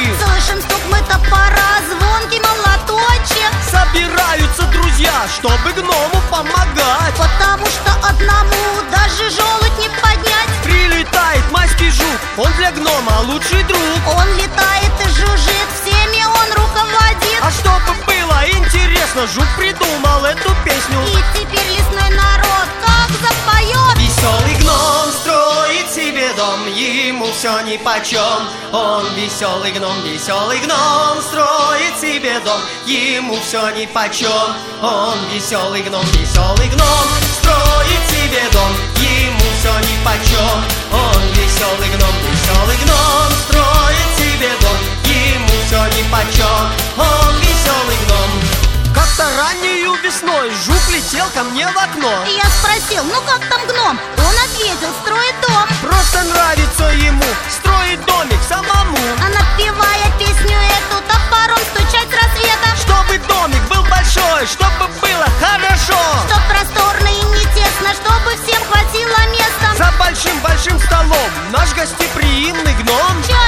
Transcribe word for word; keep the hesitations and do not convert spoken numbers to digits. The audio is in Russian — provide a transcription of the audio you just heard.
молоточек. Слышим стук мы топора, звонкий молоточек. Собираются друзья, чтобы гному помогать, потому что одному даже желудь не поднять. Прилетает майский жук, он для гнома лучший друг. Он летает и жужжит, всеми он руководит. А чтобы было интересно, жук придумал эту песню. И теперь лесной народ как запоет. Веселый гном строит себе дом, ему все нипочем. Он веселый гном, веселый гном строит себе дом, ему все нипочем. Он веселый гном, веселый гном строит себе дом, ему все нипочем. Он веселый гном, веселый гном строит себе дом, ему все нипочем. Он веселый гном. Как-то раннею весной жук летел ко мне в окно. И я спросил, ну как там гном? Он ответил, строит дом. Просто нравится ему строить домик самому. А напевая песню эту, топором стучать с рассвета. Чтобы домик был большой, чтобы было хорошо, чтоб просторно и не тесно, чтобы всем хватило места. За большим-большим столом наш гостеприимный гном Чай